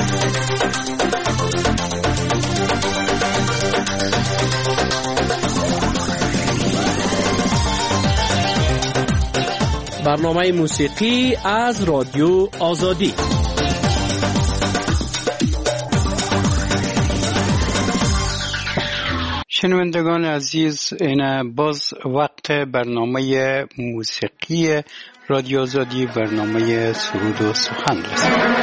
برنامه موسیقی از رادیو آزادی. شنوندگان عزیز، این باز وقت برنامه موسیقی رادیو آزادی، برنامه سرود و سخن رسید.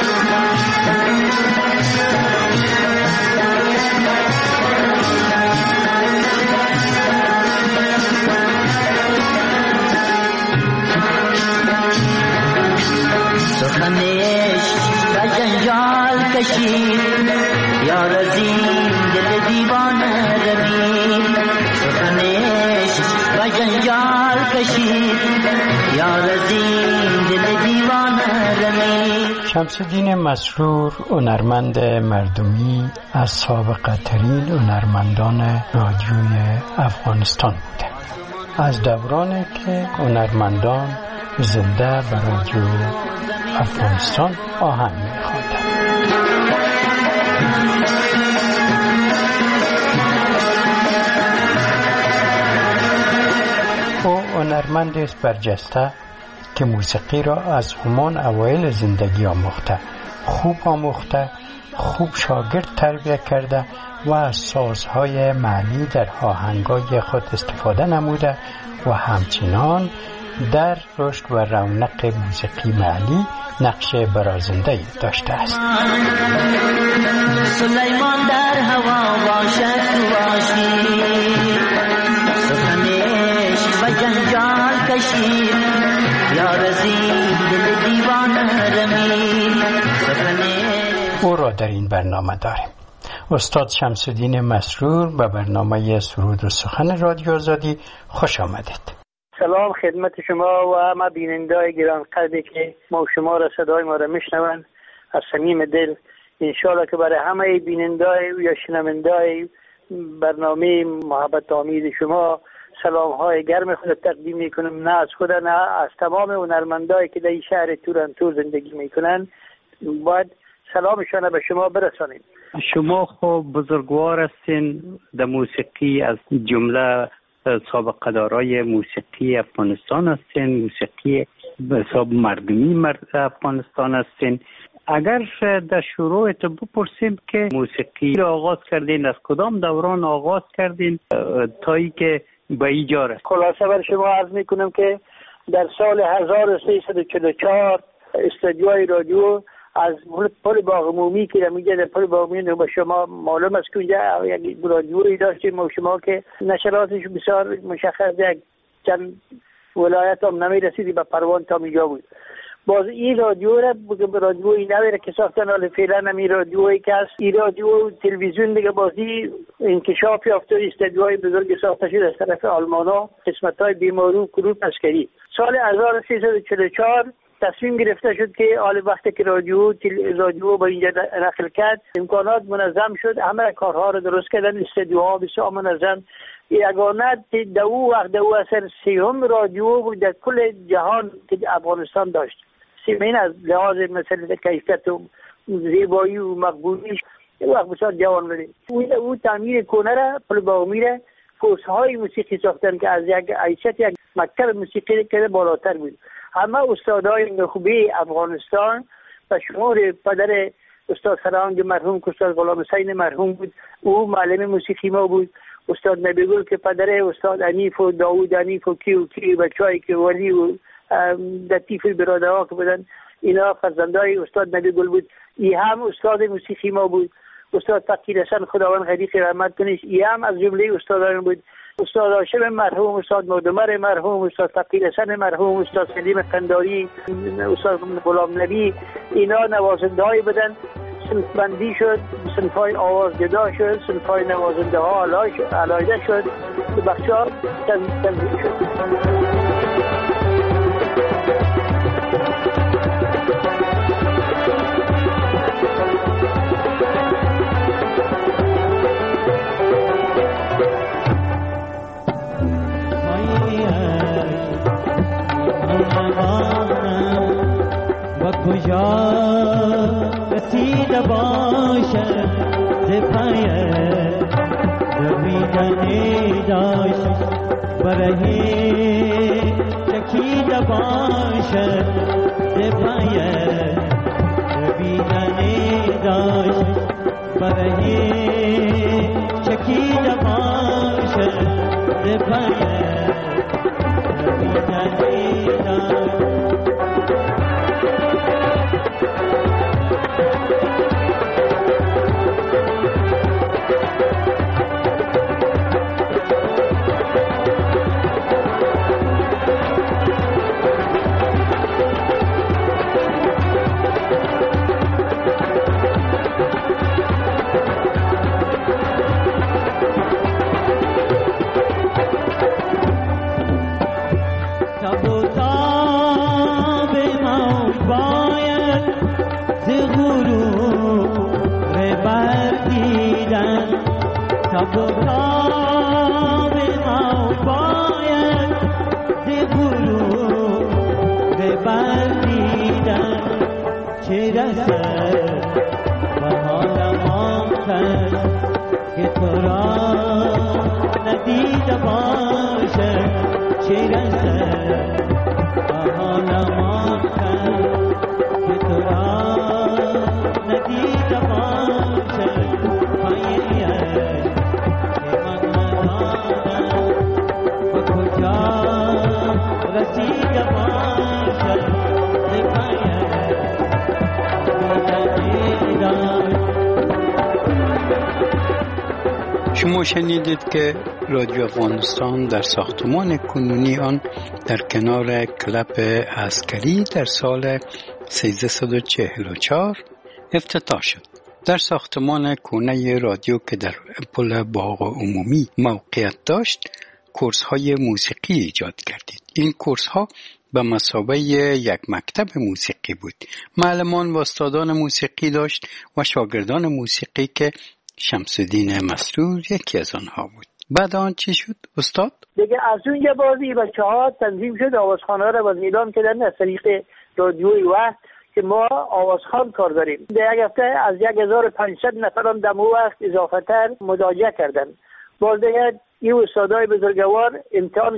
کشید یار زین دل دیوانه رمید، سخنش و جنجال کشید یار زین دل دیوانه رمید. شمس‌الدین مسرور هنرمند مردمی از سابقه ترین هنرمندان رادیوی افغانستان بوده. از دورانی که هنرمندان زنده به رادیو افغانستان آهنگ می‌خواندند. او هنرمندی است برجسته که موسیقی را از همان اوایل زندگی آموخته، خوب شاگرد تربیت کرده و از سازهای محلی در آهنگای خود استفاده نموده و همچنان در رشد و رونق موسیقی محلی نقش برازنده داشته است. سلیمان در هوا باشد باشی، سخنش و جنجال کشید یار زین دل دیوانه رمید. او را در این برنامه داریم. استاد شمس‌الدین مسرور به برنامه سرود و سخن رادیو آزادی خوش آمدید. سلام خدمت شما و همه بینندگان گرانقدری که ما شما را صدای ما را میشنوند. از صمیم دل انشالله که برای همه بینندگان یا شنوندگان برنامه محبت آمیز شما سلام های گرم خود تقدیم میکنم، نه از خود نه از تمام هنرمندایی که در این شهر تورنتو زندگی میکنن. باید سلامشان به شما برسانیم. شما خب بزرگوار هستین در موسیقی، از جمله سابقه دارای موسیقی افغانستان هستین، موسیقی به حساب مردمی افغانستان هستین. اگر در شروعت بپرسیم که موسیقی را آغاز کردین، از کدام دوران آغاز کردین تا ای که به اینجا رسید؟ خلاصه بر شما عرض میکنم که در سال 1344 استودیوهای رادیو از پل باغ عمومی که میگه در پل باغ عمومی به شما معلوم است که اونجا یک رادیویی داشتیم و شما که نشراتش بسیار مشخص یک چند ولایت هم نمیرسیدی به پروان تا میجا بود. باز این رادیو را رادیویی نویره که ساختن، حالا فعلا همین رادیویی که هست این رادیو تلویزیون دیگه بازی انکشاف یافته، استودیوهای بزرگ ساخته شد از طرف آلمانا، قسمت‌های بیمارو کروپ عسکری. سال 1344 تصمیم گرفته شد که حال وقتی که رادیو با اینجا نقل کرد امکانات منظم شد، همه کارها رو درست کردن، استودیوها بسیار منظم. یگانه دو اثر سیوم رادیو بود در کل جهان که افغانستان داشت. سیمین از لحاظ مثل کیفیت و زیبایی و مقبولیش وقت بسیار جوان بودیم. او تعمیر کنه را پل باغ میره کورس‌های موسیقی ساختن که از یک حیثیت یک مکتب موسیقی که بالاتر بود. همه استادای نخبه افغانستان و شمار پدر استاد فرهنگ مرحوم که استاد غلام حسین مرحوم بود، او معلم موسیقی ما بود. استاد نبیگل که پدر استاد انیف و داوود انیف و کی بچه‌ای که ولی و لطیف برادرها که بودن، اینا فرزندای استاد نبیگل بود. ای هم استاد موسیقی ما بود. استاد فقیر حسن خداوند غریق رحمت کنه، ای هم از جمله استادان بود. استاد هاشم مرحوم، استاد مودمر مرحوم، استاد فقیر حسن مرحوم، استاد سلیم قنداری، استاد غلام نبی، اینا نوازنده های بدن. صنف بندی شد، صنف های آواز جدا شد، صنف های نوازنده ها علایده شد، بخشا تنظیم شد. کجا رسید باشد ز پای دویدن داشت برهی چکیده باشد ز پای دویدن داشت برهی چکیده باشد ز پای دویدن داشت. شما شنیدید که رادیو افغانستان در ساختمان کنونی آن در کنار کلب عسکری در سال 1344 افتتاح شد. در ساختمان کونه رادیو که در پل باغ عمومی موقعیت داشت، کورس های موسیقی ایجاد کردید. این کورس ها به مثابه یک مکتب موسیقی بود. معلمان و استادان موسیقی داشت و شاگردان موسیقی که شمس‌الدین مسرور یکی از آنها بود. بعد آن چی شد استاد؟ دیگه از اونجا بازی بچه‌ها تنظیم شد، آوازخوان‌ها را باز اعلام کردن از طریق رادیوی وقت که ما آوازخوان کار داریم. در یک هفته از 1500 نفران در وقت اضافتر مداجه کردن. باز دیگه این استادای بزرگوار امتحان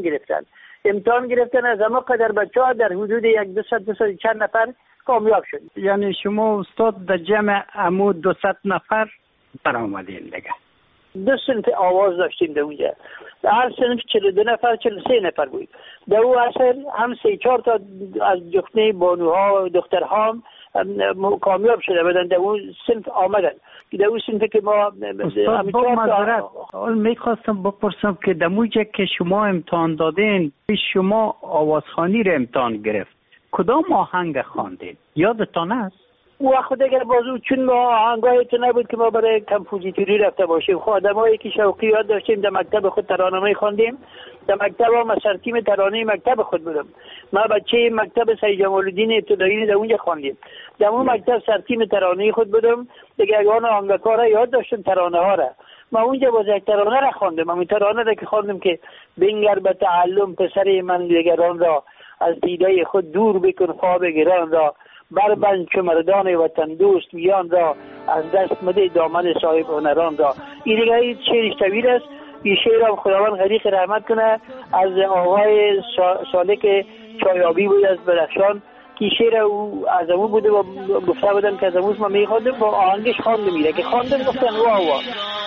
گرفتن از اما قدر بچه‌ها در حدود 200 چند نفر کامیاب شد. یعنی شما استاد در جمع امو 200 نفر برآمدین دیگه. 2 صنف آواز داشتیم در اونجا. هر صنف 42 نفر 43 نفر بود. در اون اصل هم 3-4 تا از جفنه بانوها و دخترها کامیاب شده بودن، در اون صنف آمدن. در اون صنف که ما استاد با معذرت میخواستم بپرسم که در موجه که شما امتحان دادین، شما آوازخوانی رو امتحان گرفت، کدام آهنگ خواندین؟ یادتان است؟ او وقت دیگر بازو چون ما آهنگاهی تو نبود که ما برای کمپوزیتوری رفته باشیم. خود آدمایی که شوقی یاد داشتیم در مکتب خود ترانه‌ای خواندیم. در مکتب ما سرتیم ترانه مکتب خود بودم. ما بچه مکتب سید جمال الدین ابتدایی در اونجا خواندیم. در اون مکتب سرتیم ترانه خود بودم. دیگه اگه آهنگکارا یاد داشتن ترانه ها را. ما اونجا باز یک ترانه را خواندم. همین ترانه را که خواندم که بنگر به تعلم پسر من دیگران را، از دیده خود دور بکن خواب گران را، بربند چو مردان وطن دوست میان را، از دست مده دامن صاحب هنران را. این دیگه شعر طویل است. این شعر هم خداوند غریق رحمت کنه از آقای سالک چایابی بود از بدخشان که شعر او از امو بوده و گفته بودن که از اموز ما میخواندم با آهنگش خواندم. میره که خواندم گفتن وا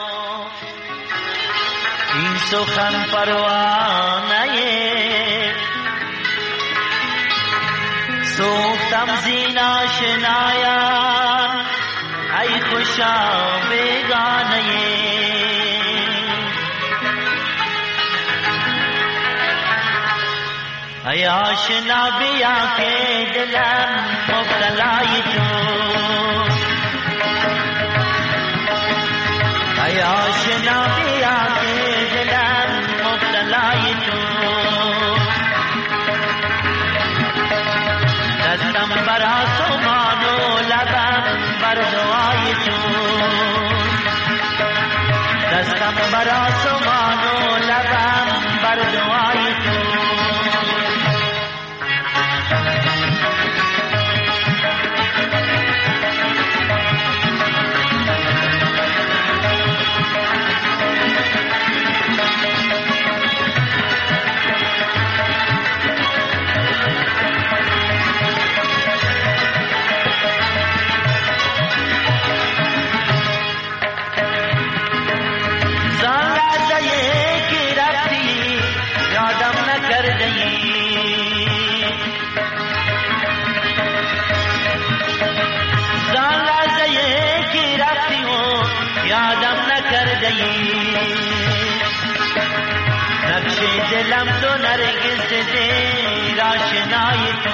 این سخن پروانه سوختم زین آشنایان، ای خوشا بیگانه ای آشنا بیا که دلم مبتلای تو، ای آشنا بیا که دلم مبتلای تو، دستم بر آسمان و لبم بر دعای تو، دستم بر آسمان و لبم بر دعای تو. ندهی نقش دلم تو نرگس دیر آشنای تو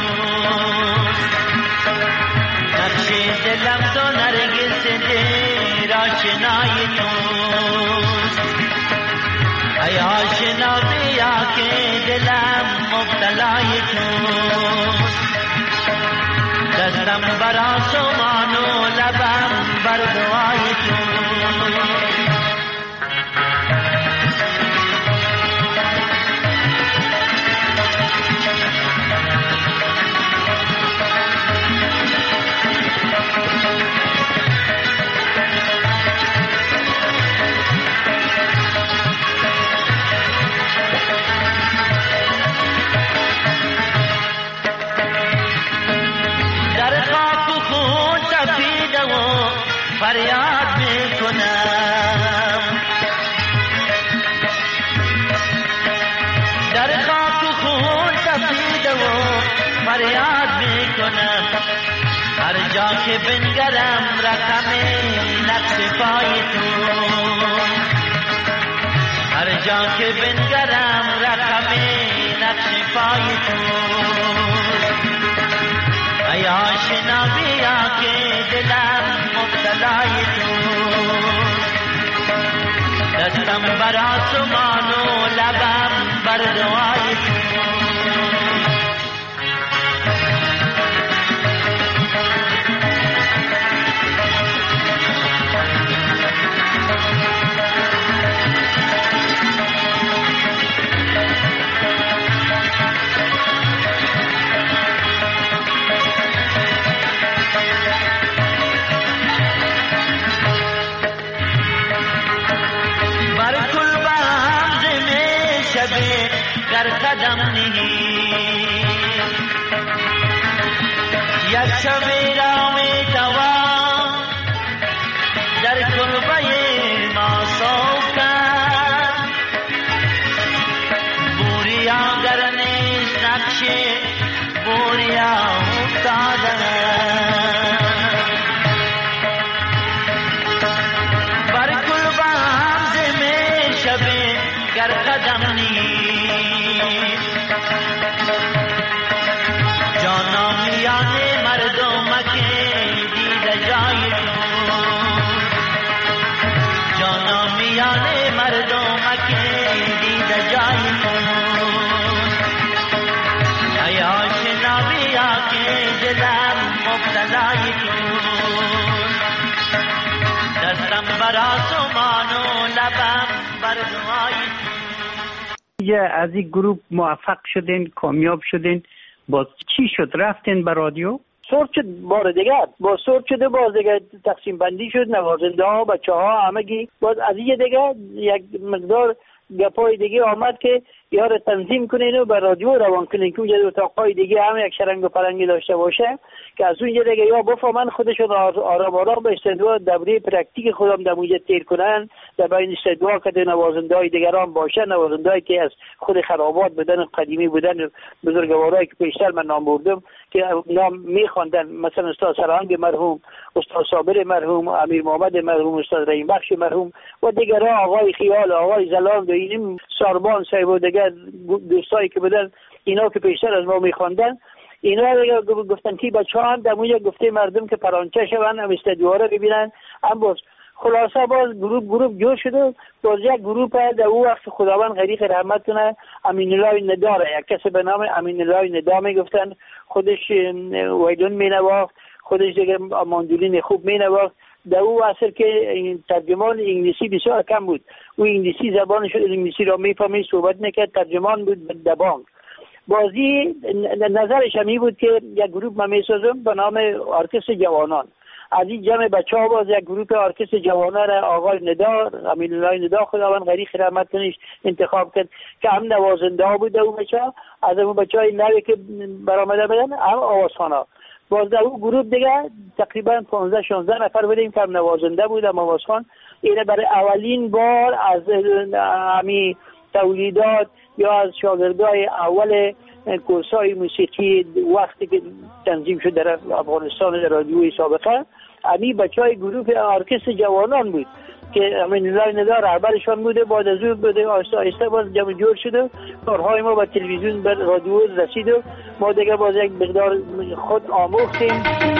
نقش دلم تو نرگس دیر آشنای تو ای آشنا بیا که دلم مبتلای تو دستم بر آسمان و لبم بر دعای تو فریاد میکنم در خاک و خون تپیده و فریاد میکنم هر جا که بنگرم رقم نقش پای تو هر جا که بنگرم رقم نقش پای تو ای آشنا بیا که دلم مبتلای تو دستم بر آسمان و لبم بر دعای تو در قدم نیست یک شبیرا می توان در کلبه ما سوکن بوریا در نیست نقش بوریا افتادن بر کلبه همزه می شبه گر قدم نیست جانا میان مردم که دیده جای تو جانا میان مردم که دیده جای تو ای آشنا بیا که دلم مبتلای تو دستم بر آسمان و لبم بر دعای تو از این گروه موفق شدین کامیاب شدین باز چی شد رفتین به رادیو سورت شد بار دیگر با سورت شده باز دیگه تقسیم بندی شد نوازنده ها بچه ها همگی باز از این دیگه یک مقدار گپای دیگه آمد که یار تنظیم کنین و به رادیو روان کنین که اونجا اتاقای دیگه هم یک شرنگ و پرنگی داشته باشه که از اونجا دیگه یا بفهمن خودشون آرام آرام به استدعا دوره پرکتیک خودم در اونجا تیر کنن در بین استدعا که نوازنده های دیگران باشه نوازنده هایی که از خود خرابات بودن قدیمی بودن بزرگوارایی که پیشتر من نام بردم که نام میخواندن مثلا استاد سرهنگ مرحوم استاد صابر مرحوم امیر محمد مرحوم استاد رحیم بخش مرحوم و دیگران آقای خیال آقای زلال و این ساربان صاحب و دیگر دوستایی که بودن اینا که پیشتر از ما میخواندن اینا گفتن که بچه‌ها هم دموی گفته مردم که پرانچه شون هم استدیوها رو ببینن هم باز خلاصه باز گروپ جور شده باز یک گروپ در او وقت خداوند غریق رحمت کنه امین الله نداره یک کسی به نام امین الله ندا میگفتن خودش ویدون مینواخت خودش دیگه ماندولین خوب مینواخت در او اصل که ترجمان انگلیسی بسیار کم بود او انگلیسی زبانش انگلیسی را میفهمید صحبت میکرد ترجمان بود در بانک بازی نظرش همی بود که یک گروپ من میسازم به نام ارکستر جوانان از این جمع بچه ها باز یک گروپ ارکستر جوانان را آقای ندا امین الله ندا خداوند غریق رحمت کنیش انتخاب کرد که هم نوازنده ها بود اون بچه ها از اون بچه های نوی که برآمده بودن هم آوازخوان ها باز در اون گروپ دیگه تقریبا 15-16 نفر بودیم که هم نوازنده بود هم آوازخوان اینه برای اولین بار از همی تولیدات یا از شاگردای اول کورسای موسیقی وقتی که تنظیم شد در افغانستان در رادیوی سابقه امی بچهای گروه ارکستر جوانان بود که امین الله ندا رهبرشان بوده. بعد از اون بوده آهسته آهسته باز جمع جور شد، کارهای ما به تلویزیون به رادیو رسید و ما دیگه باز یک مقدار خود آموختیم.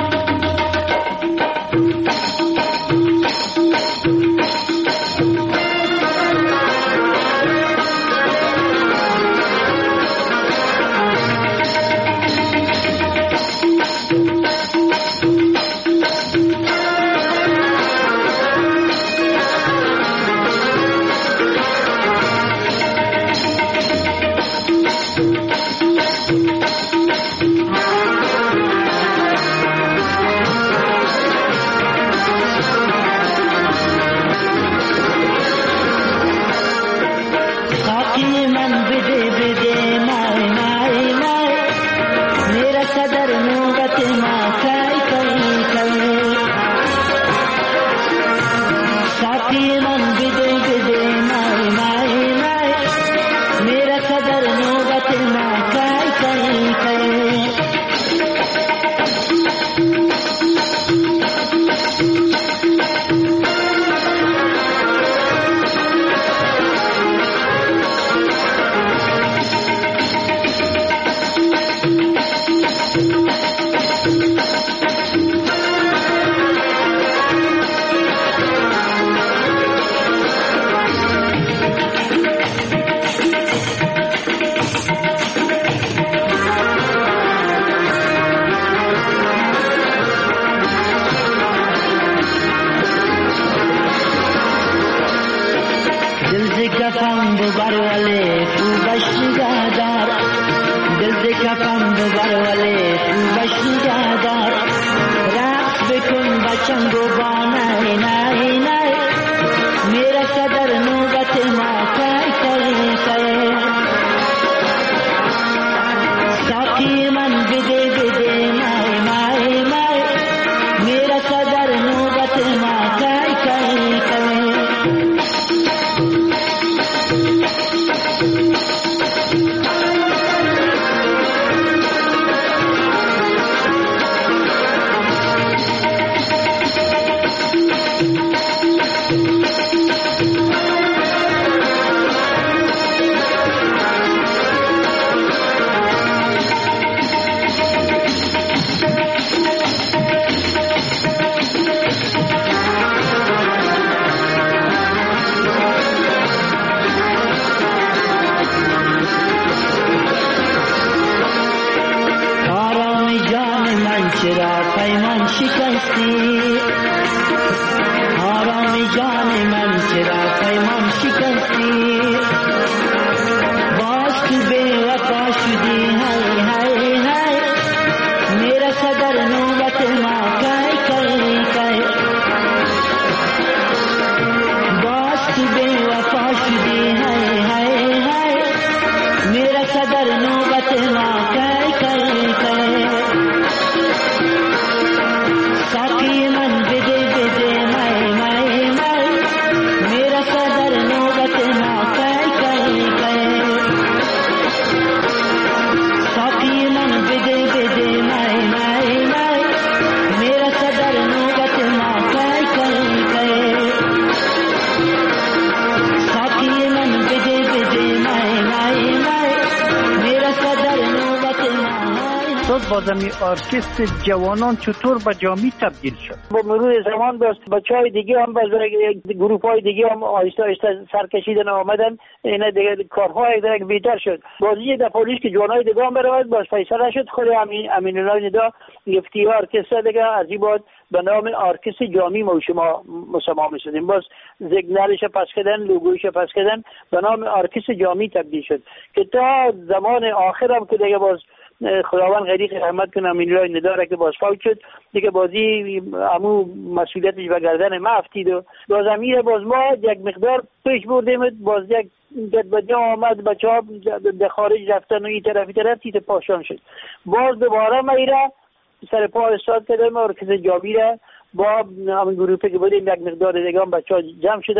بازمی ارکستر جوانان چطور به جامی تبدیل شد؟ با مرور زمان باز بچهای دیگه هم باز گروه‌های دیگه هم آهسته آهسته سرکشیدن آمدن، اینا دیگه کارهای دیگه بهتر شد. بازی در پلیس که جوانای دیگه هم برآمد باز فیصله شد خود امین الله ندا گفتی ارکستر دیگه از این بعد به نام ارکستر جامی ما شما مسما می‌شدیم. باز سیگنالش پس کردن، لوگویش پس کردن، به نام ارکستر جامی تبدیل شد که تا زمان آخر هم که دیگه باز خداوند غریق رحمت کنه امین الله نداره که باز فوت شد دیگه، بازی امو مسئولیتش به گردن ما افتید و باز امیر باز ما یک مقدار پیش بردیم. باز یک گدبدی آمد، بچه ها در خارج رفتن و این طرف تیت پاشان شد. باز دوباره میره سر پا استاد کردم ارکستر جامی را با همین گروپی که بودیم یک مقدار دیگه هم بچه ها جمع شدن.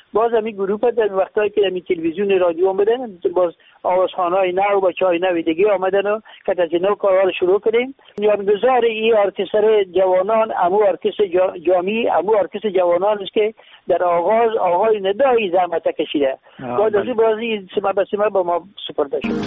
باز همین گروه در وقتایی که همین تلویزیون رادیو آمدن باز آوازخوان‌های نو و چای نو دیگه آمدن و که از نو کارها رو شروع کردیم. بنیانگذار این ارکستر جوانان امو ارکستر جامی امو ارکستر جوانان است که در آغاز آقای ندایی زحمت کشیده. بعد از این بازی سما به سما با ما سپرده شد.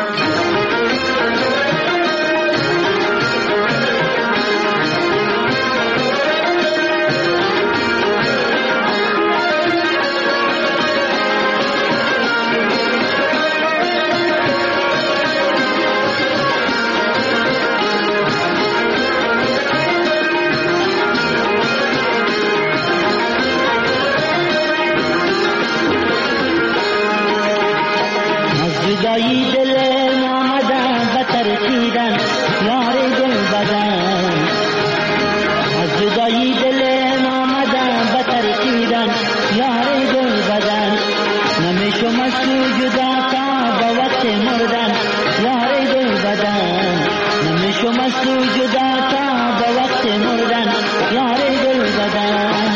جدایی دل نامدن بتر کیدن یار دل بدن از جدایی دل نامدن بتر کیدن یار دل بدن نمیشم از تو جدا تا با وقت مردن یار دل بدن نمیشم از تو جدا تا با وقت مردن یار دل بدن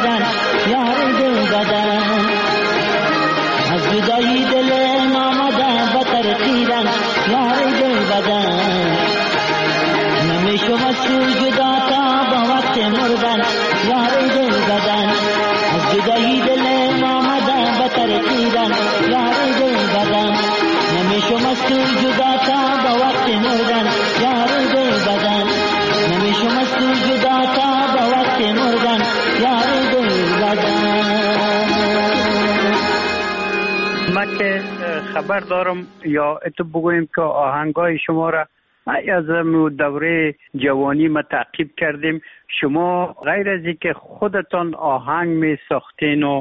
از جدایی دل نامدن تو جدا تا با وقت مردن یار دل زدن از جدایی دل ما آمدن به ترکیدن یار دل زدن نمیشم از تو جدا تا با وقت مردن یار دل زدن نمیشم از تو جدا تا با وقت مردن یار دل زدن. ما که خبر دارم یا اتو بگویم که آهنگای شما را از دوره جوانی ما تعقیب کردیم. شما غیر از اینکه خودتان آهنگ می ساختین و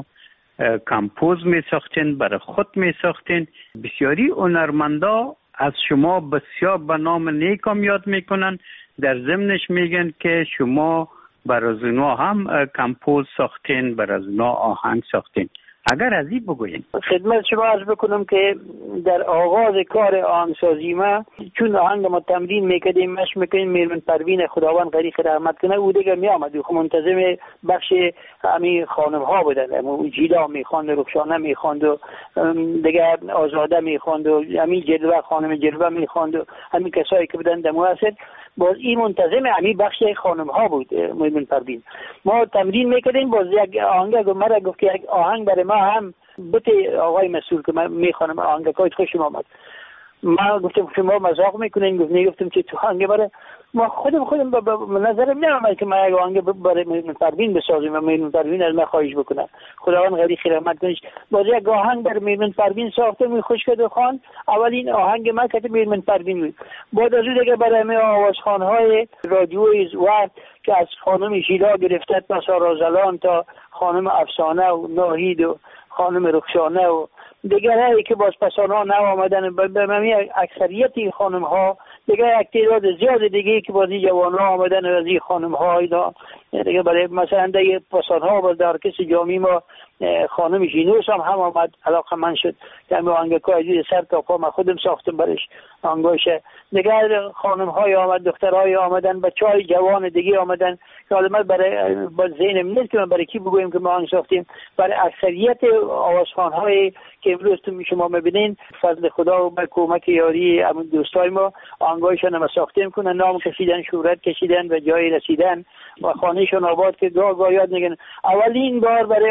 کمپوز می ساختین، برای خود می ساختین، بسیاری هنرمندا از شما بسیار به نام نیکم یاد میکنن، در ضمنش میگن که شما برای اونا هم کمپوز ساختین، برای اونا آهنگ ساختین. اگر از این بگوین. خدمت شما عرض بکنم که در آغاز کار آهنگسازی ما چون آهنگ ما تمرین میکردیم مشق میکنیم، میرمن پروین خداوند غریق رحمت کنه او دیگه میامد و منتظم بخش همین خانم ها بودن، جیلا میخواند، رخشانه میخواند و دیگه آزاده میخواند و همین جلوه خانم جلوه میخواند و همین کسایی که بودن دمو اصل باز این منتظم همین بخش خانم ها بود. میرمن پروین ما تمرین میکردیم، باز یک آهنگ مرا گفت که یک آهنگ برای ما هم بته آقای مسئول که من میخوانم آهنگای خوشم آمد. ما گفتم شما مذاق میکنین؟ گفتم که تو آهنگ برای ما خودم به نظرم نمیاد که ما یک آهنگ برای میرمن پروین بسازیم و میرمن پروین از من خواهش بکنه، خداوند غریق رحمت کنه. باز یک آهنگ برای میرمن پروین ساختم و خوش کرد و خوان. اولین آهنگ ما که میرمن پروین بود. بعد از اون دیگه برای همه آوازخوان‌های رادیوی وقت که از خانم ژیلا گرفته تا سارازلان تا خانم افسانه و ناهید و خانم رخشانه و دیگرایی که باز پسانا نو آمدن، به معنی اکثریت این خانم ها دیگه یک تعداد زیاد دیگه که باز جوان ها آمدن و از این خانم ها اینا دیگه برای مثلا دیگه پسان ها باز در کسی جامی ما خانم ژینوس هم آمد، علاقه من شد که همه آهنگای سر تا پا من خودم ساختم برش آهنگاشه. دیگه خانم های آمد، دخترهای آمدن، بچهای جوان دیگه آمدن که حالا من برای ذهنم نیست که من برای کی بگویم که ما آهنگ ساختیم. برای اکثریت آوازخوان های که امروز شما میبینین فضل خدا و با کمک یاری همون دوستای ما آهنگایشون هم ساختیم کنن، نام کشیدن، شهرت کشیدن و جای رسیدن و خانهشون آباد که گاه یاد میگن. اولین بار برای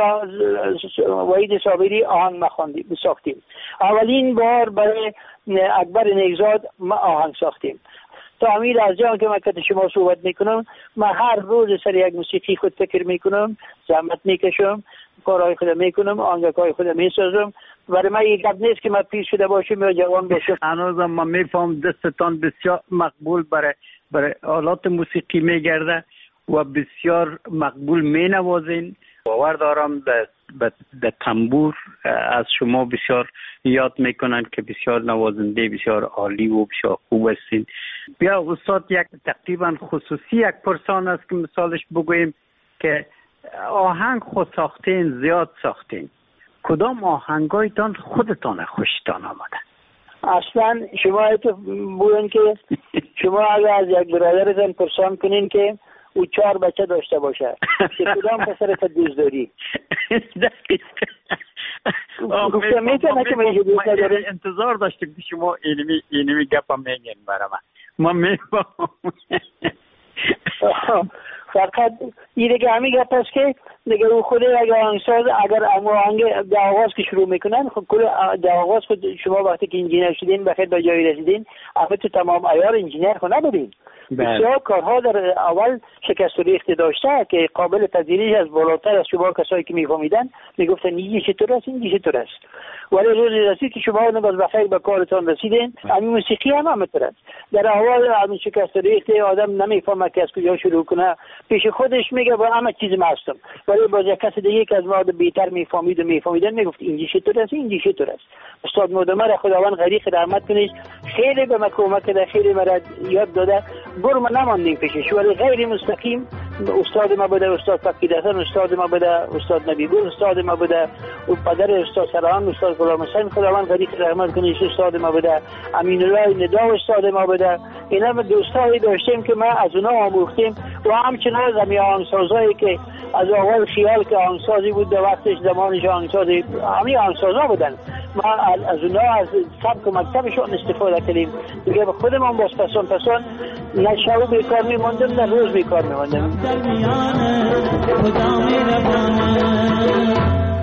وحید صابری آهنگ ساختیم، اولین بار برای اکبر نیکزاد ما آهنگ ساختیم. تا امیر از جان که من که شما صحبت میکنم، من هر روز سر یک موسیقی خود فکر میکنم، زحمت میکشم، کارهای خودم میکنم، آهنگای خودم میسازم. برای من یک گپ نیست که من پیر شده باشم یا جوان باشم. هنوزم من میفهم دستتان بسیار مقبول برای آلات موسیقی میگرده و بسیار مقبول مینوازین. باور دارم در تنبور از شما بسیار یاد میکنن که بسیار نوازنده بسیار عالی و بسیار خوب هستین. بیا استاد یک تقریبا خصوصی یک پرسان است که مثالش بگوییم که آهنگ خود ساختین، زیاد ساختین، کدام آهنگایتان خودتان خوشتان آمده؟ اصلا شما تو بگوین که شما اگر از یک برادرتان پرسان کنین که او 4 بچه داشته باشه که کدام پسرت دوست داری؟ گفتم میتونه که میگه دوست داری. انتظار داشتم که شما اینمی گپا میگین برای من میفهم. فقط این دیگه همین گپ است که دیگه او خود اگر آهنگساز اگر آهنگ در آغاز که شروع میکنن، خب کل در آغاز خود شما وقتی که انجینر شدین بخیر به جایی رسیدین، اما تو تمام عیار انجینر خود نبودین. بسیار کارها در اول شکست و ریخت داشته که قابل پذیریش از بالاتر از شما کسایی که میفهمیدن میگفتن این چطور است، این چطور است. ولی روزی رسید که شما باز بخیر به کارتان رسیدین. همین موسیقی هم همینطور است. در اول همین شکست و ریخت آدم نمیفهمه که از کجا شروع کنه، پیش خودش میگه با همه چیز ما هستم. ولی باز یک کس دیگه که از ما بیشتر میفهمیدن میگفت این چطور است، این چطور است. استاد مودمر خداوند غریق رحمت کنه خیلی به کمک کرده، خیلی مرا یاد داده. برم نماندیم پیشش، ولی غیر مستقیم استاد ما بوده استاد فقیدحسن، استاد ما بوده استاد نبیگل، استاد ما بوده و پدر استاد سران، استاد غلام حسین خداوند غریق رحمت کنه استاد ما بوده، امین الله ندا استاد ما بوده. اینا دوستایی داشتیم که ما از اونها آموختیم و همچنان زمین آهنگسازایی که از اول خیال که آهنگسازی بود در وقتش زمانش آهنگسازی همین آهنگسازا بودن، ما از اونها از سبک و مکتبشون استفاده کردیم. دیگه به خودمون باز پسان نه شب بیکار میماندم نه روز بیکار میماندم. در میان خدا مهربان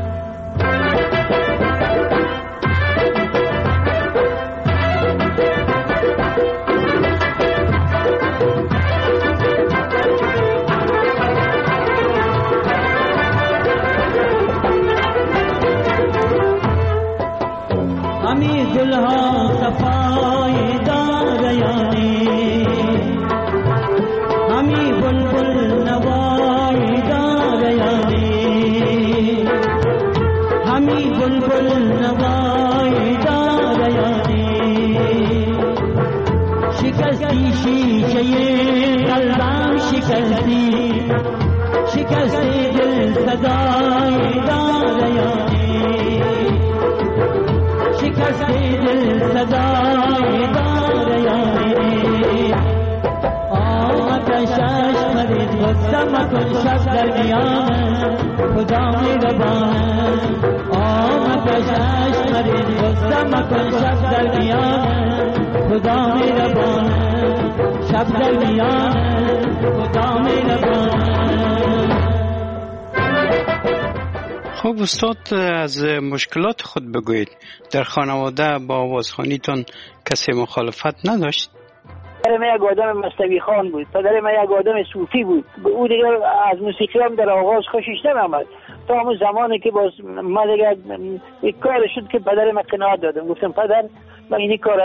همی گلها صفای داریانی همی بلبل نوای داریانی همی بلبل نوای داریانی شکستی شیشه قلبم شکستی شکستی دل صدای داریانی شکستی دل صدای داریانی آتشش خرید غصه مکن شب در میان خدا مهربان آتشش خرید غصه مکن شب در میان خدا مهربان شب در میان خدا مهربان. خب استاد از مشکلات خود بگویید. در خانواده با آوازخوانیتان کسی مخالفت نداشت؟ پدر من یک آدم مصطفی خان بود، پدر من یک آدم صوفی بود. او دیگه از موسیقی هم در آغاز خوشش نمی‌آمد تا همون زمانی که باز من دیگه یک کار شد که پدر من قناعت دادم. گفتم پدر من اینی کارا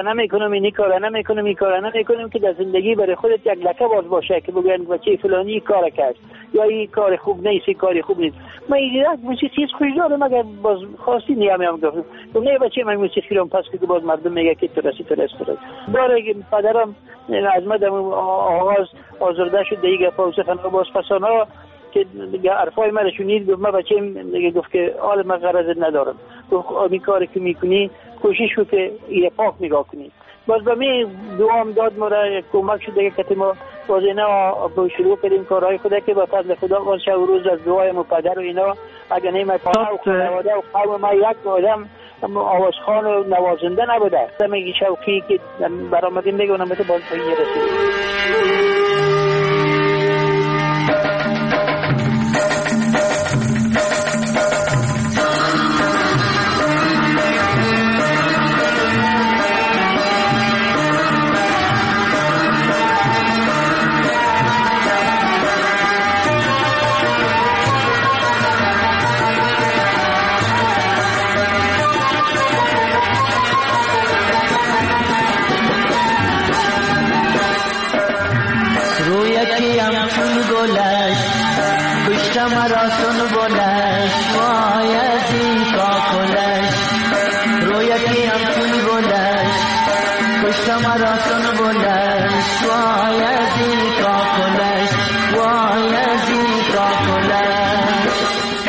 نمیکنم که در زندگی برای خودت یک لکه باشه که بگن بچه فلانی کار کرد یا این کار خوب نیست کاری خوب نیست. من یک موسیقی خوش دارم مگر باز خواستی نیام گفتم نه بچه من موسیقی رو پس که باز مردم میگه که تو رسی داره پدرم از مدام آغاز آزرده شد دیگه پاوسه خانه باز فسانا که حرفای من شنید گفت من بچه‌م دیگه گفت که حال من غرض ندارم. گفت این کاری که میکنی کوشش کن که یه پاک نگاه کنی. باز به می دوام داد ما را کمک شد دیگه که ما باز اینا با شروع کردیم کارهای خدا که با فضل خدا باز شب و روز از دعای ما پدر و اینا اگه نیمه پانه و خانواده و قوم ما یک آدم آوازخوان و نوازنده نبوده. میگی شوقی که برآمدیم میگونم باز به این رسید. مرا سن بلش وای از این کاکلش رویتی همچون گلش کشت مرا سن بلش وای از این کاکلش وای از این کاکلش.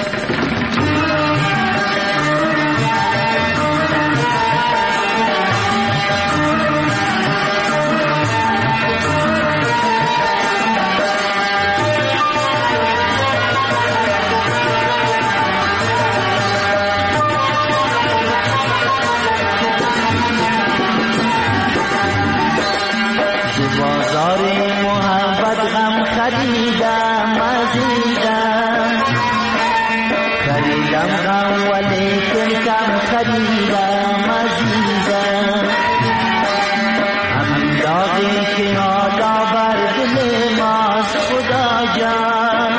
خریدم غم ولیکن کم خریدم عزیزم همین داغی که حالا بر دل ماست خدا جان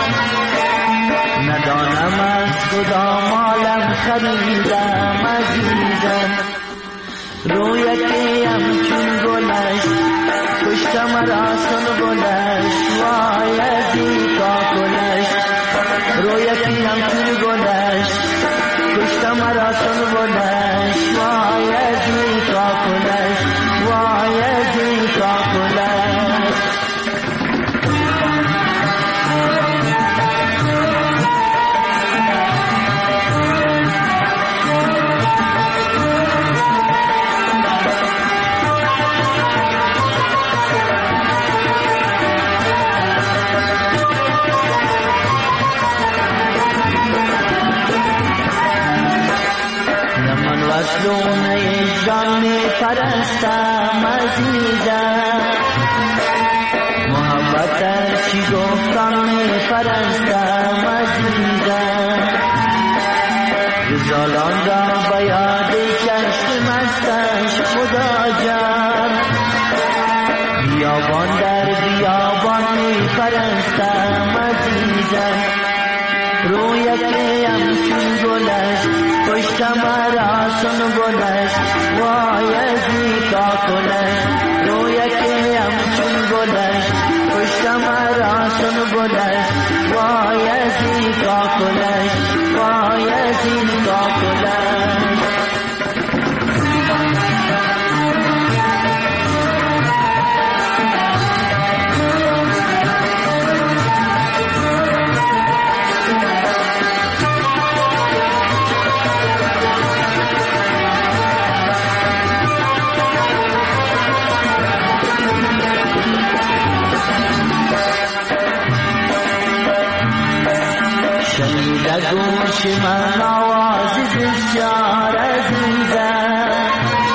ندانم از خدا مالم خریدم عزیزم رویتی همچون گلش کشت مرا سن گلش وای از این کاکلش رویتی همچون گلش کشت مرا سن گلش وای از این کاکلش وای از این کاکلش. وصلونه جان پرستم عزیزم وطن چی گفتم میپرستم عزیزم زالان را به یاد چشم مستش خدا جان بیابان در بیابان میپرستم عزیزم رویتیم چون گلش پشتم را سن گلش وای ازیکا کنش رویتیم چون گلش پشتم را سن گلش وای ازیکا کنش وای ازیکا کنش گوش من آواز بسیار عزیزم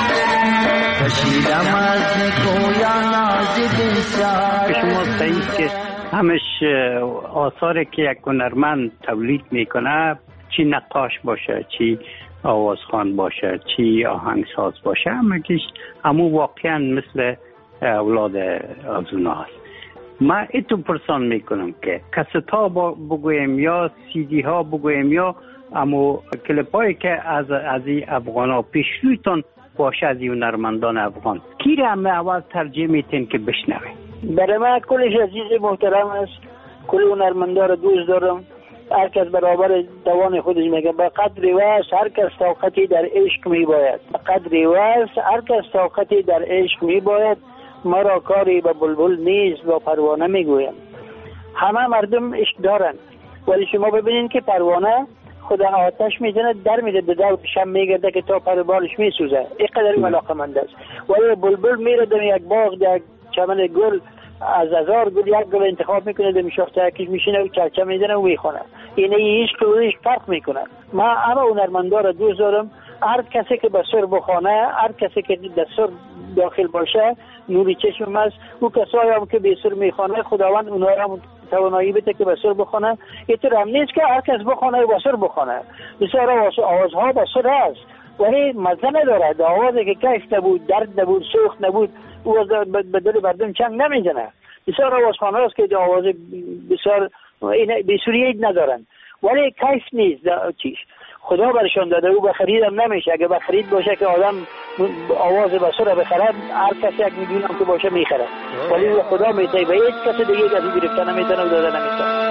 کشیدم از نکویان ناز بسیار. شما صحیح که همش آثاری که یک هنرمند تولید میکنه، چی نقاش باشه، چی آوازخوان باشه، چی آهنگساز باشه، همون واقعا مثل اولاد از اونا هست. من ایتو پرسان میکنم که کست ها بگویم یا سی دی ها بگویم یا امو کلیپ هایی که از این افغان ها پیشرویتون باشه از این هنرمندان افغان، کی را همه اول ترجیح میتین که بشنوه؟ برای من کلش عزیز محترم است، کل هنرمندا را دوست دارم، هر کس برابر توان خودش میگه. به قدر وس هر کس طاقتی در عشق میباید، به قدر وس هر کس طاقتی در عشق میباید. ما را کاری به بلبل نیست، با پروانه میگویم. همه مردم عشق دارن، ولی شما ببینین که پروانه خدا آتش میزنه در میده به دور شم میگرده که تا پر بالش میسوزه، اینقدر علاقمند است. ولی بلبل میره در یک باغ، در چمن گل، از 1000 گل یک گل انتخاب میکنه، در شاخه یکیش میشینه و چرچه میزنه و میخونه. اینه عشق و عشق فرق میکنه. ما همه هنرمندا را دوست دارم. هر کسی که به سر بخونه، هر کسی که در سر داخل باشه نوری چشم است. او کسایی هم که به سر میخونه خداوند اونها را توانایی بده که به سر بخونه. اینطور هم نیست که هر کس بخونه و به سر بخونه. بسیار آوازها به سر است ولی مزه نداره. آوازی که کیف نبود، درد نبود، سوخت نبود، او به دل مردم چنگ نمیزنه. بسیار آوازخوانه است که آواز بسیار بسوریه ندارن ولی کیف نیست. چیش خدا برشان داده، او به خریدم نمیشه. اگه به خرید باشه که آدم آواز بسر بخرد، هر کسی 1 میلیون هم که باشه میخره، ولی خدا میتونه به هیچ کسی دیگه کسی گرفته نمیتونه و داده نمیتونه.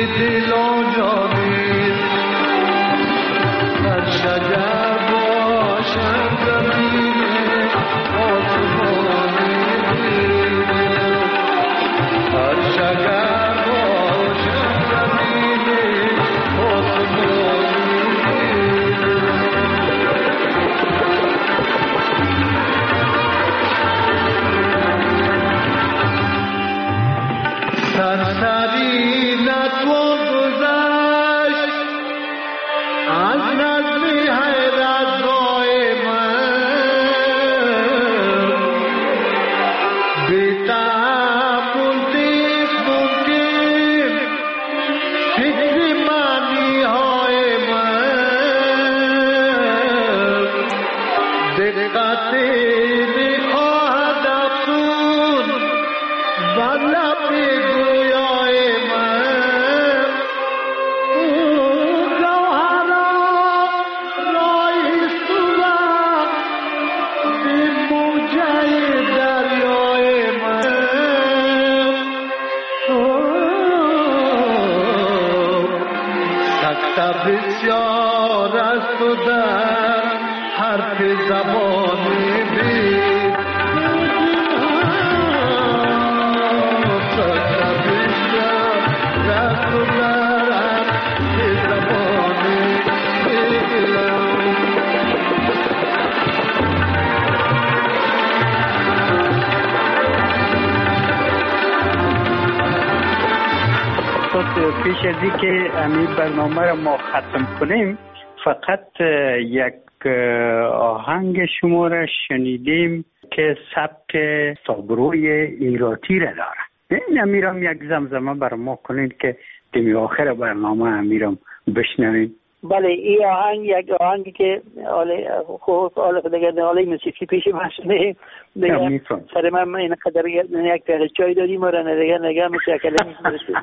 بسیار است و در حرف زبانی بید بسیار است و در حرف زبانی پیش از این که همین برنامه را ما ختم کنیم فقط یک آهنگ شما را شنیدیم که سبک سابروی ایراتی را داره. این امیرم یک زمزمه بر ما کنید که دمی آخر برنامه امیرم بشنویم. بله این آهنگ یک آهنگی که حالا دیگه حالا موسیقی پیش مسئله دیگه سر من این قدر یک پیاله چای دادیم و دیگه نگه میشه کلمه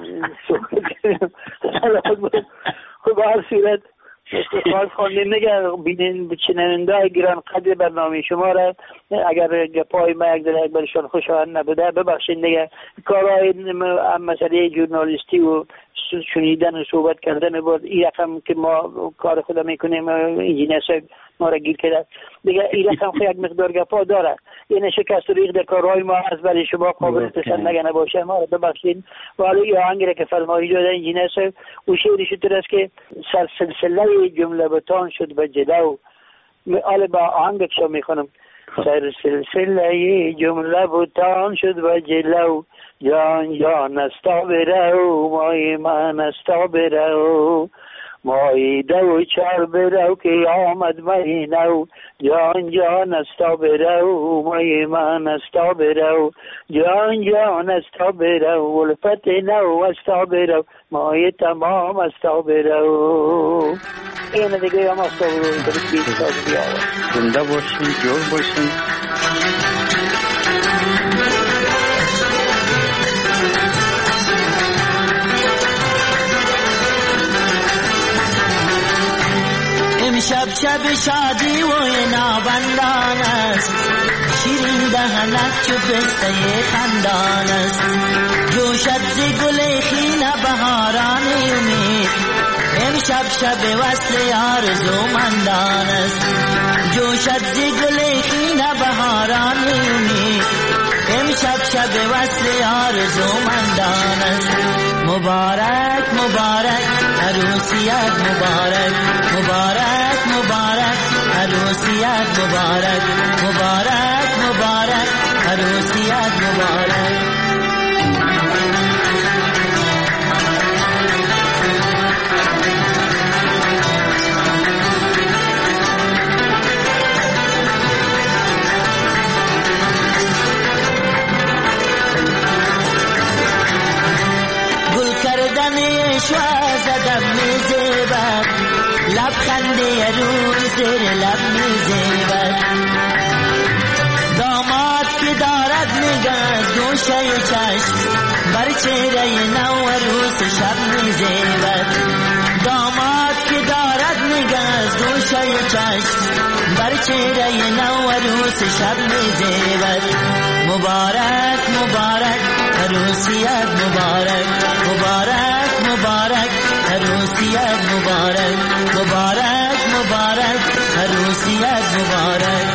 خب هر صورت استقبال خواندیم نگه بینین چننده گران قدر برنامه شما را اگر گپای ما یک در برشان خوشایند نبوده ببخشید نگه کارهای مسئله ژورنالیستی و شنیدن و صحبت کردن بود این رقم که ما کار خدا میکنیم انجینیر صاحب ما را گیر کرده دیگه این رقم خود یک مقدار گپا داره این شکست و ریغ در کارهای ما از برای شما قابل پسند نگه نباشه ما را ببخشید و حالا این آهنگی را که فرمایی داده انجینیر صاحب او شعرش طور است که سلسله جمله بتان شد به جلو حالا با آهنگ بکشم میخونم سلسله جمله بتان شد به جلو جان جان استا برو مای من استا برو مای دو چار برو که آمد مهینو جان جان استا برو مای من استا برو جان جان استا برو ولفت نو استا برو مای تمام استا برو این دیگه هم استا برو زنده باشین جور باشین شب شب شادی و نابندان است شیرین دهنت چو پسته خندان است جوشد ز گل خیل بهاران امید امشب شب وصل آرزومندان است جوشد ز گل خیل بهاران امید امشب شب وصل آرزومندان است مبارک مبارک عروسیت مبارک مبارک مبارک عروسیت مبارک مبارک مبارک عروسیت مبارک گل کردن شوز دم زیبد لبخنده روی زیر لب میزیبد داماد که دارد نگاه گوشه چشم بر چهره نو عروس شب میزیبد داماد که دارد نگاه گوشه چشم بر چهره نو عروس شب میزیبد مبارک مبارک عروسیت مبارک مبارک مبارک مبارک.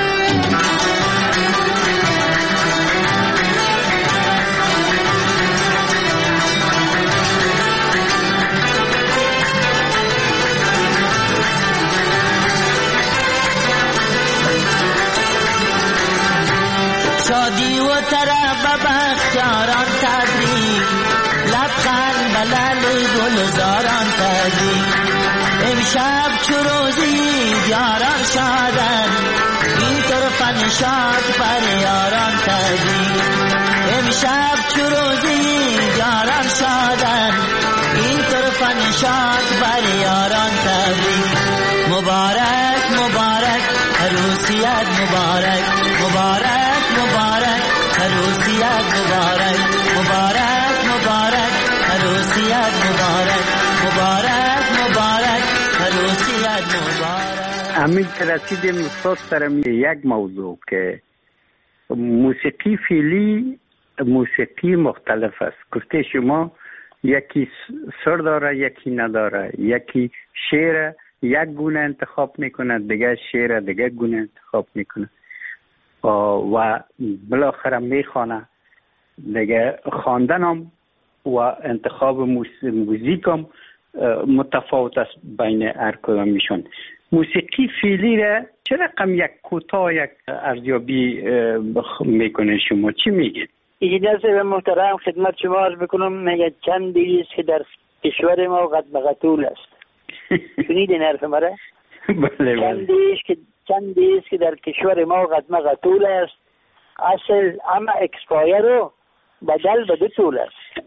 شادی و طرب بختیاران تبریک، لبخند بلل گلزاران تبریک. امشب چو روزی یاران شادن، این طرف نشاط بر یاران تبریک. امشب چو روزی یاران شادن، این طرف نشاط بر یاران تبریک. مبارک مبارک عروسیت مبارک، مبارک مبارک عروسیت مبارک، مبارک مبارک عروسیت مبارک، مبارک مبارک عروسیت مبارک. همین که رسیدیم استاد سرم یک موضوع که موسیقی فعلی موسیقی مختلف است. گفته شما یکی سر داره یکی نداره، یکی شعر یک گونه انتخاب میکنه، دیگه شعر دیگه گونه انتخاب میکنه و بالاخره میخوانه. دیگه خواندن هم و انتخاب موزیک هم متفاوت است بین هر کدامشون. موسیقی فعلی را چه رقم یک کوتاه یک ارزیابی میکنه شما؟ چی میگید؟ اجازه محترم خدمت شما عرض بکنم، میگه چندی است که در کشور ما قطبقطول است. شنیدین حرف مرا؟ بله. چندی است که در کشور ما قطبقطول است، اصل اما اکسپایر رو بدل به دو طول است.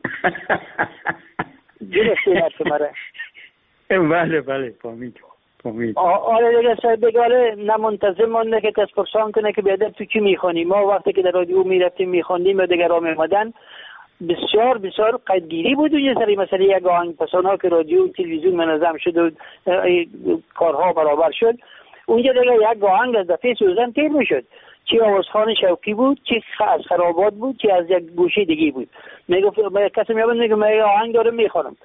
درسته حرف مرا؟ بله فهمید. آره دیگه صاحب بگاره نمنتظم مانده که کس پرسان کنه که بیادر تو چی میخوانی. ما وقتی که در رادیو میرفتیم میخوندیم و دیگر را میمدن بسیار بسیار قدگیری بود. یه سری مثلا یک آهنگ پسانها که رادیو و تلویزیون منظم شد و کارها برابر شد، اونجا دیگه یک آهنگ از دفعه سوزن تیر میشد، چی آوازخان شوقی بود، چی از خرابات بود، چی از یک گوشه دیگه بود. میگفت کسی میاد میگه من آهنگ دارم میخوانم.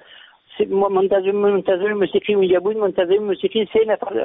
منتظم موسیقی اونجا بود. منتظم موسیقی 3 نفر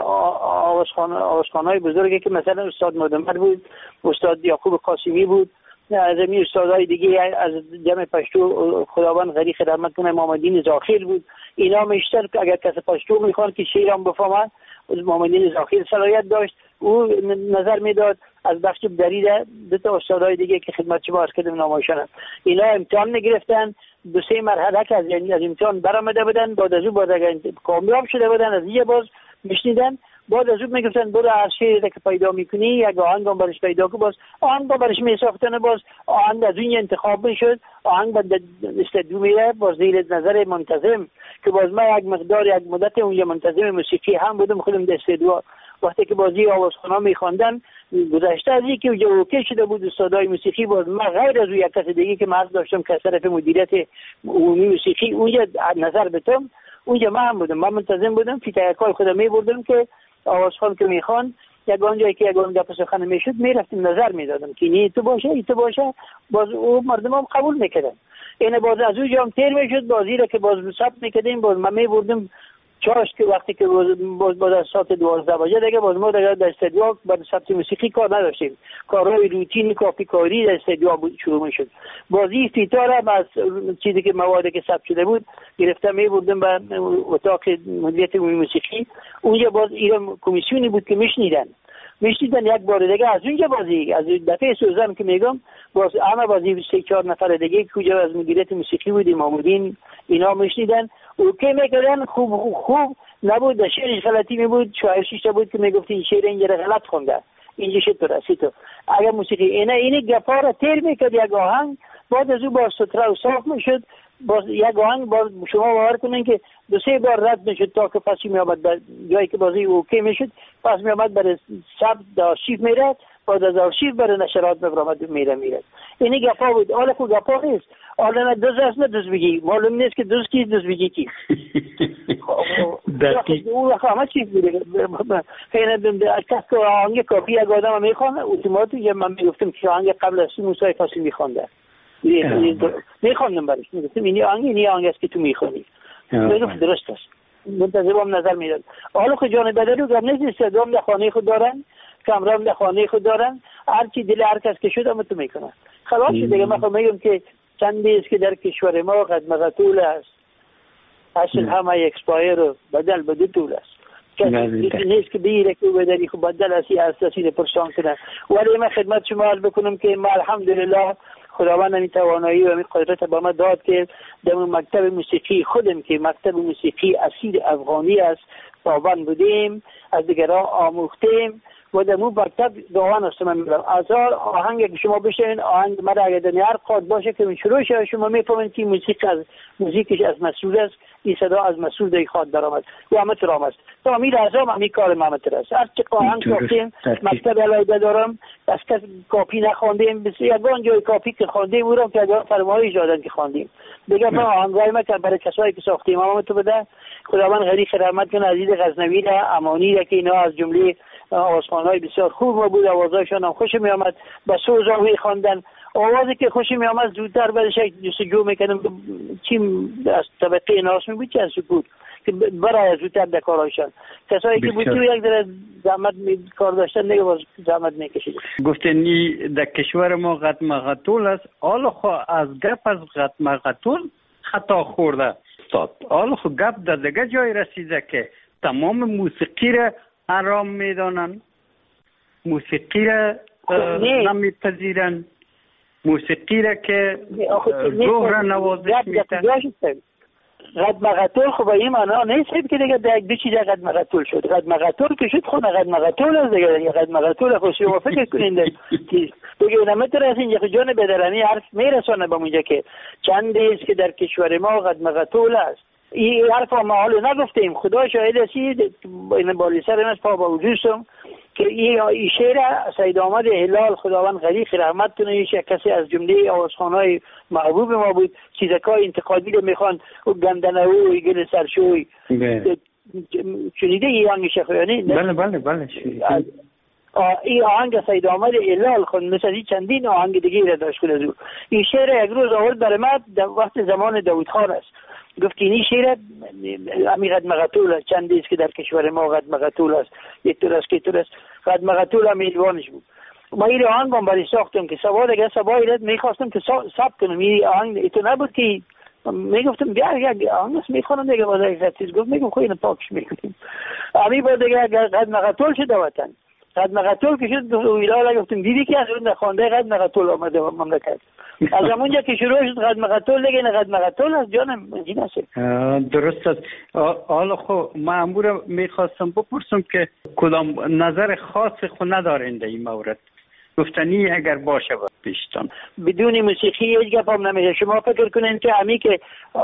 آوازخوان‌های بزرگی که مثلا استاد مدمر بود، استاد یعقوب قاسمی بود، از این استادای دیگه از جمع پشتو خداوند غریق رحمت کنه محمدین زاخیل بود. اینا میشتر اگر کسی پشتو میخوان که شعرم بفهمه، محمدین زاخیل صلاحیت داشت، او نظر میداد. از بخش دریده 2 استادای دیگه که خدمت شما عرض کردم نامشون، اینا امتحان میگرفتن 2-3 مرحله که از امتحان برآمده بودن، بعد از اون کامیاب شده بودن، از یه باز میشنیدن، بعد از اون میگفتن برو هر شعری که پیدا میکنی یک آهنگ هم برش پیدا کن، باز آهنگ برش میساختن، باز آهنگ از اون انتخاب میشد، آهنگ بعد استدیو میره باز زیر نظر منتظم که باز ما یک مقدار یک مدت اون منتظم موسیقی هم بودم خودم در استدیو. وقتی که بازی آوازخوان‌ها میخواندن گذشته از اینکه اونجا اوکی شده بود استادای موسیقی، باز من غیر از اون یک کس دیگه که مرد داشتم که از طرف مدیریت عمومی موسیقی اونجا نظر بتم، اونجا من هم بودم، من منتظم بودم فیتایکای خودم میبردم که آوازخوان که میخوان یک آنجایی که یک آنجا پسخن میشد میرفتیم نظر میدادم که این تو باشه این تو باشه، باز او مردم هم قبول میکردن. اینه باز از اونجا هم تیر میشد، بازی را که باز ثبت میکردیم، باز من میبردم چاش که وقتی که باز از ساعت 12 بجه دیگه باز ما دیگه در استدیو بعد ثبت موسیقی کار نداشتیم، کارهای روتین کافی کاری در استدیو شروع میشد. بازی فیتار هم از چیزی که موادی که ثبت شده بود گرفته میبردم به اتاق مدیریت موسیقی، اونجا باز ایران کمیسیونی بود که میشنیدن یک بار دیگه از اونجا بازی از دفعه سوزن که میگم باز همه بازی 3-4 نفر دیگه که از مدیریت موسیقی بود، محمودین اینا میشنیدن اوکی میکردن، خوب نبود، شعرش غلطی می بود، 4-6 بود که میگفت این شعر اینجا غلط خونده، اینجا چطور است تو. اگر موسیقی اینه گپا را تیر میکرد یک آهنگ، بعد از او باز ستره و صاف میشد، باز یک آهنگ باز شما باور کنین که 2-3 بار رد میشد تا که پسی میامد در جایی که بازی اوکی میشد، پس میامد برای ثبت آرشیو میرد، بعد از آرشیو برای نشرات میرد. اینه گپا بود. حالا خود گپا نیست، حالا نه دوز است نه دوز بگی، معلوم نیست که دوز کیست دوز بگی کیست. اون همه چیز بوده. خیلی کس که آهنگ کافی یک آدم میخوانه اتوماتیک یا من میگفتم که آهنگ قبل از موسی فاسی میخوانده میخوندم برش، میگفتم این آهنگ است که تو میخوانی. میگفت درست است. منتظرم نظر میداد. حالا خود جان بدری گم نیست، استعدام در خانه خود دارن، کامرام در خانه خود دارن، هر چی دل هر کس که شد هم تو میکنن. خلاص دیگه من میگم که چندی است که در کشور ما قد مقتول است، اصل همه اکسپایر و بدل بده طول است. کسی نیست که بگیره که بدلی خب بدل اسی اساسی پرسان کنه. ولی من خدمت شما عرض بکنم که ما الحمدلله خداوند این توانایی و این قدرت با ما داد که در مکتب موسیقی خودم که مکتب موسیقی اصیل افغانی است پابند بودیم، از دیگران آموختیم و در اون مکتب دعا هستم میگم هزار آهنگ که شما بشنوین آهنگ مرا اگر در هر قاد باشه که شروع شه شما میفهمید که موزیکش از مسئول است، این صدا از مسئول در خود درآمد و همه ترام است. تا امیر اعظم همین کار ما است. هر چه آهنگ ساختیم مکتب علیحده دارم، از کس کاپی نخواندیم، بسیار جای کاپی که خواندیم او را که فرمایش دادن که خواندیم. دیگه ما آهنگای ما که برای کسایی که ساختیم ما تو بده خداوند غریق رحمت کنه. عزیز غزنوی را، امانی را که اینا از جمله آوازخوان‌های بسیار خوب ما بود، آوازهایشان هم خوش می آمد، با سوزاوی خواندن آوازی که خوش می آمد زودتر بعدش جستجو میکنم چیم از طبقه ناس می بود چه از بود که برای زودتر در کارهایشان کسایی که بود یک در زحمت کار داشتن دیگه باز زحمت میکشید. گفتنی در کشور ما قد مقتول است، حالا خو از گپ از قد مقتول خطا خورده استاد. حالا خو گپ در دیگه جای رسیده که تمام موسیقی را حرام میدانن، موسیقی را نمیپذیرن، موسیقی را که روح را نوازش میتن. قد مقتول خب این معنا نیست که دیگه در دو چیز قد مقتول شد. قد مقتول که شد خود قد مقتول است دیگه. قد مقتول خود شما فکر کنید دیگه نمیتونه از اینجا جان بدرانی حرف میرسونه به اونجا که چند است که در کشور ما قد مقتول است. این حرف ما حالا نگفتیم، خدا شاهد است. این بالی سر از پا با وجودم که این شعر سید احمد هلال خداوند غریق رحمت کنه، یک کسی از جمله آوازخوان‌های محبوب ما بود. چیزکای انتقادی رو میخوان و گندنه و گل سرشوی شنیده این آهنگ شخیانی؟ بله این آهنگ سید احمد هلال خود مثل چندین آهنگ دیگه را داشت کنه. این شعر یک روز آورد برای ما در وقت زمان داوود خان است، گفت که این شعر همی قد مقتول است، چندی است که در کشور ما قد مقتول است، یک طور است که طور است. قد مقتول هم ایلوانش بود. ما این آهنگ هم برای ساختم که سوال اگر سبایی رد میخواستم که ثبت کنم. این آهنگ ایتو نبود که میگفتم یک آهنگ است میخوانم دیگه باز یک چیز گفت میگم خوی اینو پاکش میکنیم. همی با دیگه قد مقتول شده وطن، قد مقتول که شد ویلال گفتم دیدی که از اون خانده قد مقتول آمده مملکت. از همونجا که شروع شد قد مقتول دیگه قد مقتول است جانم این است. درست است. حالا خب من امور میخواستم بپرسم که کدام نظر خاص خود ندارین در این مورد، گفتنی اگر باشه بیشتر بدون موسیقی هیچ گپ هم نمیشه. شما فکر کنین که همی که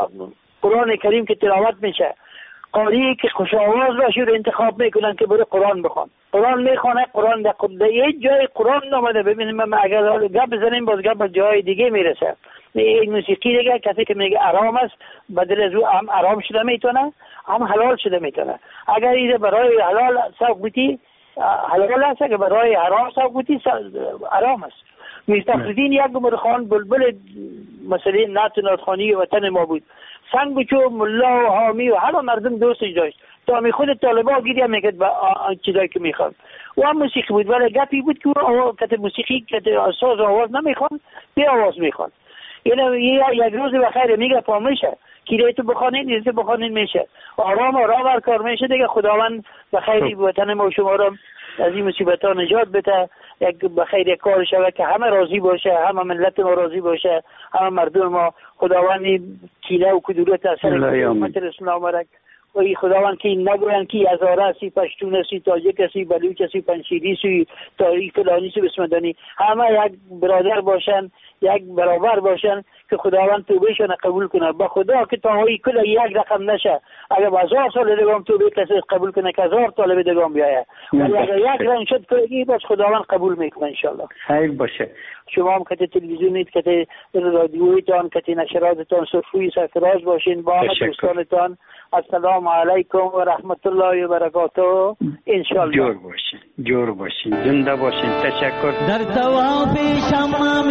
قرآن کریم که تلاوت میشه قاری که خوش آواز باشه رو انتخاب میکنن که بره قرآن بخوان، قرآن میخونه، قرآن در یک جای قرآن نامده. ببینیم ما اگر گپ بزنیم باز گپ جای دیگه میرسه. این موسیقی دیگه کسی که میگه آرام است بدل از او هم آرام شده میتونه هم حلال شده میتونه. اگر ایده برای حلال سوقتی حلال است، اگر برای حرام سوقتی آرام است. مستفردین یک مرخان بلبل مثلا ناتخانی وطن ما بود، سنگ بچو ملا و حامی و همه مردم دوستش داشت تا می خود طالبا گیری هم میکرد با چیزایی که میخوان و هم موسیقی بود. ولی گپی بود که موسیقی که ساز آواز نمیخوان بی آواز میخوان. یعنی یک روز بخیر میگه پا میشه که تو بخوانین دیگه بخوانین میشه آرام هر کار میشه دیگه. خداوند بخیر وطن ما شما را از این مصیبت ها نجات بده، یک بخیر کار شود که همه راضی باشه، همه ملت ما راضی باشه، همه مردم ما. خداوند کینه و کدورت از سر امت اسلام را و خداوند که نگوین که هزاره هستی، پشتون هستی، تاجک هستی، بلوچ هستی، پنشیری هستی، تاریخ فلانی هستی، بسمدانی، همه یک برادر باشن، یک برابر باشن که خداوند توبهشان قبول کنه. با خدا که تاهایی کل یک رقم نشه. اگر 1000 سال دگام توبه کسی قبول کنه که 1000 طالب دگام بیایه، ولی اگر یک رنگ شد که باز خداوند قبول میکنه انشالله. خیر باشه. شما هم که تلویزیونیت، که رادیویتان، که نشراتتان سرخوی سرفراز باشین. با همه دوستانتان السلام علیکم و رحمت الله و برکاته انشالله. جور باشین، زنده باشین. تشکر. در طواف شمع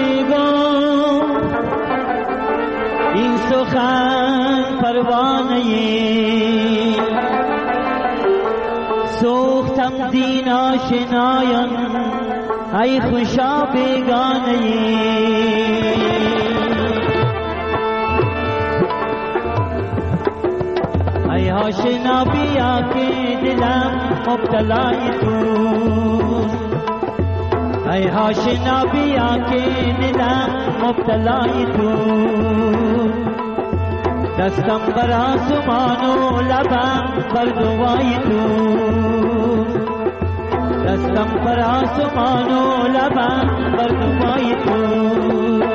میگم این سخن پروانه سوختم دین آشنایان ای خوشا بیگانه ای آشنا بیا که دلم مبتلای توست ای آشنا بیا که دلم مبتلای توست دستم بر آسمان و لبم بر دعای توست دستم بر آسمان و لبم بر دعای توست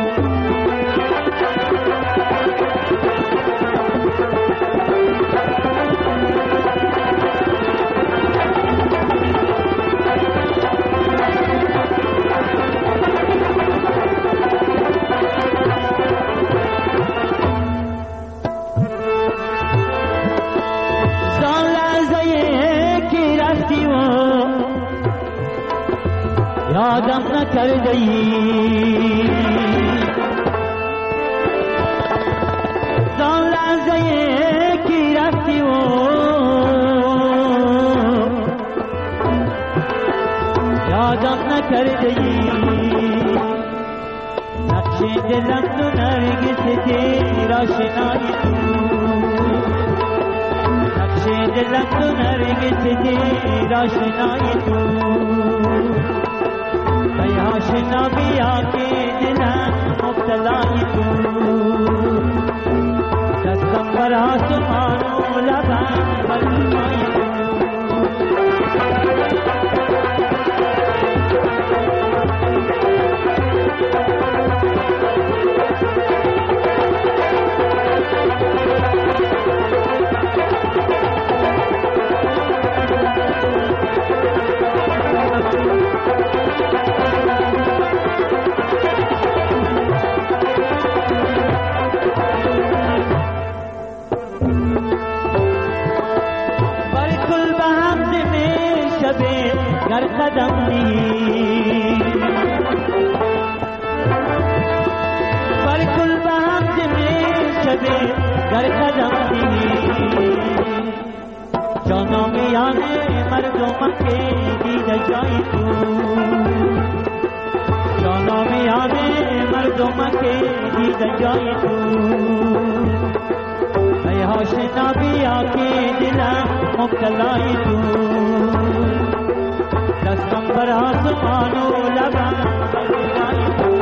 یادم نکردی زان لحظه کی رفتی و یادم نکردی نقش دلم تو نرگس تیر آشنای تو نقش دلم تو نرگس تیر آشنای تو ای آشنا بیا که دلم مبتلای تو دستم بر آسمان و لبم بر دعای تو گر قدم دی بر کل به حمد می شبه گر قدم دی جانا میانه مردم که دیده جای تو جانا میانه مردم که دیده جای تو ای آشنا بیا که دلم مبتلای تو دستم بر آسمان و لبم بر دعای تو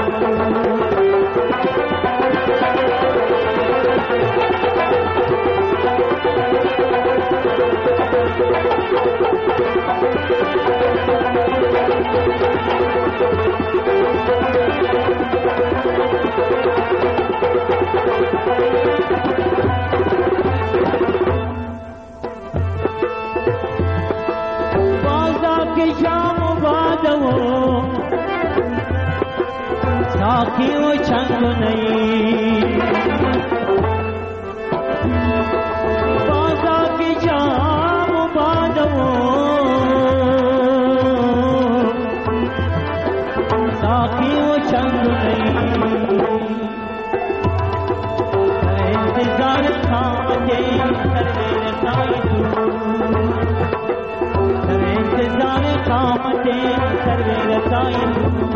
साखी वो छंग नहीं बाजा की जाम बादो साखी वो छंग नहीं इंतजार खाते करने रसाई तू इंतजार खाते करने रसाई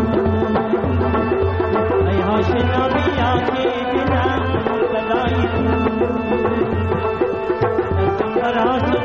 आशना बिया के दिला मुकलाई तू